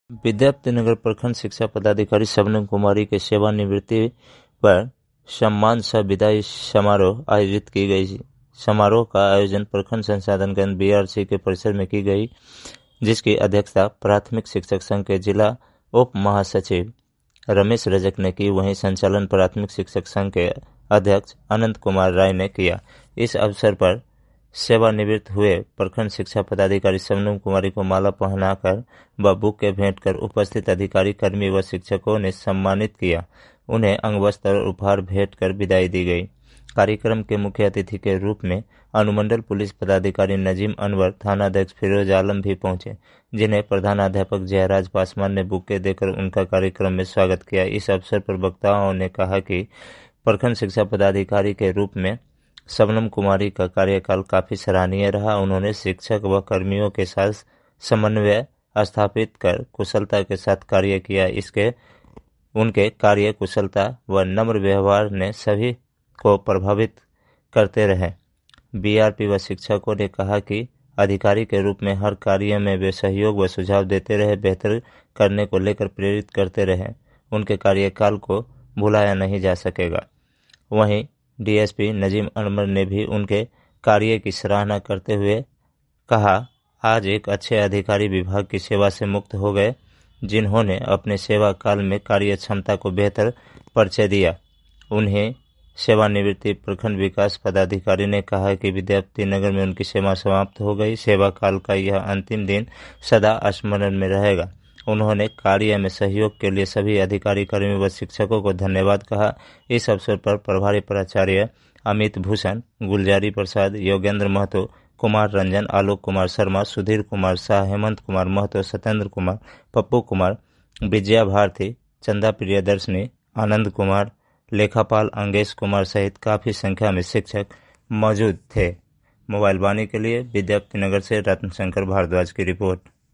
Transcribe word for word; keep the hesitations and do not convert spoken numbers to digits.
विद्यापतिनगर प्रखंड शिक्षा पदाधिकारी शबनम कुमारी के सेवानिवृत्ति पर सम्मान सह विदाई समारोह आयोजित की गई। समारोह का आयोजन प्रखंड संसाधन केंद्र बीआरसी के परिसर में की गई, जिसकी अध्यक्षता प्राथमिक शिक्षक संघ के जिला उप महासचिव रमेश रजक ने की। वहीं संचालन प्राथमिक शिक्षक संघ के अध्यक्ष अनंत कुमार राय ने किया। इस अवसर पर सेवानिवृत्त हुए प्रखंड शिक्षा पदाधिकारी शबनम कुमारी को माला पहनाकर व बुके भेंट कर उपस्थित अधिकारी, कर्मी व शिक्षकों ने सम्मानित किया। उन्हें अंगवस्त्र और उपहार भेंट कर विदाई दी गई। कार्यक्रम के मुख्य अतिथि के रूप में अनुमंडल पुलिस पदाधिकारी नजीम अनवर, थानाध्यक्ष फिरोज आलम भी पहुंचे, जिन्हें प्रधानाध्यापक जयराज पासवान ने बुके देकर उनका कार्यक्रम में स्वागत किया। इस अवसर पर वक्ताओं ने कहा कि प्रखंड शिक्षा पदाधिकारी के रूप में शबनम कुमारी का कार्यकाल काफी सराहनीय रहा। उन्होंने शिक्षक व कर्मियों के साथ समन्वय स्थापित कर कुशलता के साथ कार्य किया। इसके उनके कार्य कुशलता व नम्र व्यवहार ने सभी को प्रभावित करते रहे। बीआरपी व शिक्षकों ने कहा कि अधिकारी के रूप में हर कार्य में वे सहयोग व सुझाव देते रहे, बेहतर करने को लेकर प्रेरित करते रहे। उनके कार्यकाल को भुलाया नहीं जा सकेगा। वहीं डीएसपी नजीम अनवर ने भी उनके कार्य की सराहना करते हुए कहा, आज एक अच्छे अधिकारी विभाग की सेवा से मुक्त हो गए, जिन्होंने अपने सेवा काल में कार्य क्षमता को बेहतर परिचय दिया। उन्हें सेवानिवृत्ति प्रखंड विकास पदाधिकारी ने कहा कि विद्यापतिनगर में उनकी सेवा समाप्त हो गई। सेवा काल का यह अंतिम दिन सदा स्मरण में रहेगा। उन्होंने कार्य में सहयोग के लिए सभी अधिकारी, कर्मी व शिक्षकों को धन्यवाद कहा। इस अवसर पर प्रभारी प्राचार्य अमित भूषण, गुलजारी प्रसाद, योगेंद्र महतो, कुमार रंजन, आलोक कुमार शर्मा, सुधीर कुमार शाह, हेमंत कुमार महतो, सत्येंद्र कुमार, पप्पू कुमार, विजया भारती, चंदा प्रियदर्शनी, आनंद कुमार, लेखापाल अंगेश कुमार सहित काफी संख्या में शिक्षक मौजूद थे। मोबाइल वाणी के लिए विद्यापतिनगर से रत्न शंकर भारद्वाज की रिपोर्ट।